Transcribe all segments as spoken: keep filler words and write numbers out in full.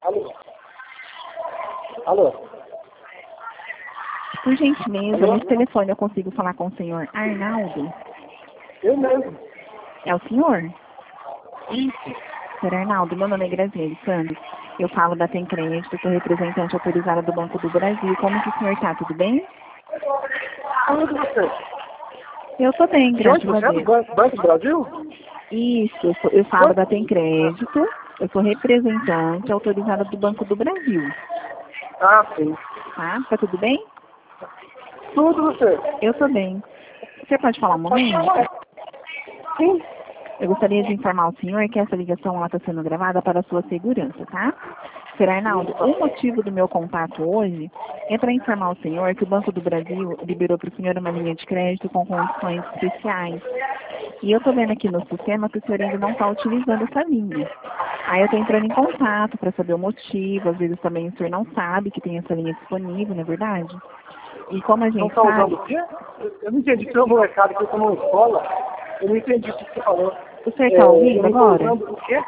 Alô? Alô? Por gentileza, Alô? nesse telefone eu consigo falar com o senhor Arnaldo? Eu mesmo. É o senhor? Isso. Senhor Arnaldo, meu nome é Graziele Santos. Eu falo da Tem Crédito, sou representante autorizada do Banco do Brasil. Como que o senhor está? Tudo bem? Onde você? Eu estou bem, De onde graças a você é? Do Deus. Banco Banco do Brasil? Isso, eu, sou- eu falo da Tem Crédito. Eu sou representante autorizada do Banco do Brasil. Ah, sim. Tá? Tá tudo bem? Tudo você? Eu estou bem. Você pode falar um momento? Sim. Eu gostaria de informar o senhor que essa ligação está sendo gravada para a sua segurança, tá? Senhor Arnaldo, o motivo do meu contato hoje é para informar o senhor que o Banco do Brasil liberou para o senhor uma linha de crédito com condições especiais. E eu estou vendo aqui no sistema que o senhor ainda não está utilizando essa linha. Aí eu estou entrando em contato para saber o motivo, às vezes também o senhor não sabe que tem essa linha disponível, não é verdade? E como a Não gente está sabe... usando o quê? Eu eu não entendi. Tem um molecado que eu estou na escola. Eu não entendi o que você falou. O senhor É, está eu ouvindo não estou agora? usando o quê?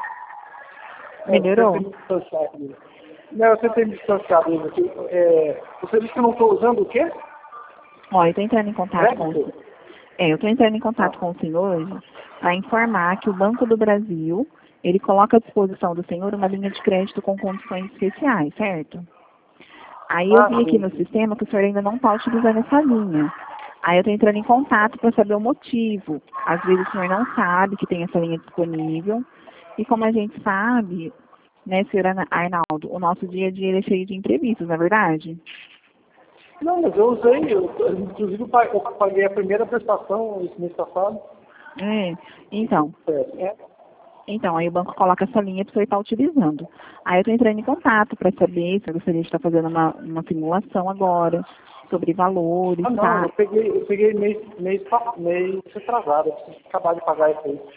É, eu Melhorou? tentei me distanciar aqui. Não, eu tentei me distanciar dele aqui. É, você disse que eu não estou usando o quê? Ó, eu estou entrando em contato com o Crédito? É, eu estou entrando em contato com o senhor hoje para informar que o Banco do Brasil, ele coloca à disposição do senhor uma linha de crédito com condições especiais, certo? Aí eu Ah, vi aqui sim. no sistema que o senhor ainda não está utilizando essa linha. Aí eu estou entrando em contato para saber o motivo. Às vezes o senhor não sabe que tem essa linha disponível. E como a gente sabe, né, senhor Ana- Arnaldo, o nosso dia a dia ele é cheio de imprevistos, não é verdade? Não, mas eu usei, eu, inclusive eu pa- eu paguei a primeira prestação esse mês passado. É. Então, É, Então, aí o banco coloca essa linha para você estar utilizando. Aí eu estou entrando em contato para saber se eu gostaria de estar fazendo uma, uma simulação agora sobre valores, ah não, tá? eu peguei, eu peguei mês, mês, pa- mês atrasado, eu preciso acabar de pagar isso aí.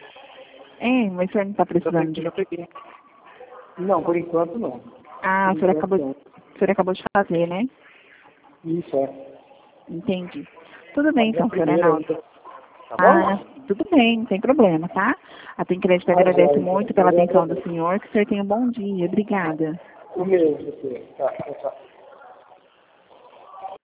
É, mas o senhor não está Já precisando peguei, de... já peguei. Não, por enquanto não. Ah, Por o senhor enquanto acabou, não. o senhor acabou de fazer, né? Isso é. Entendi. Tudo A bem minha então, senhor primeira Arnaldo. ainda. Tá Ah, bom? tudo bem, não tem problema, tá? A Tem Crédito Tá agradece jóia, muito então. pela Eu atenção do agradeço. senhor, que o senhor tenha um bom dia. Obrigada. O mesmo, você. Tá, tá, tá.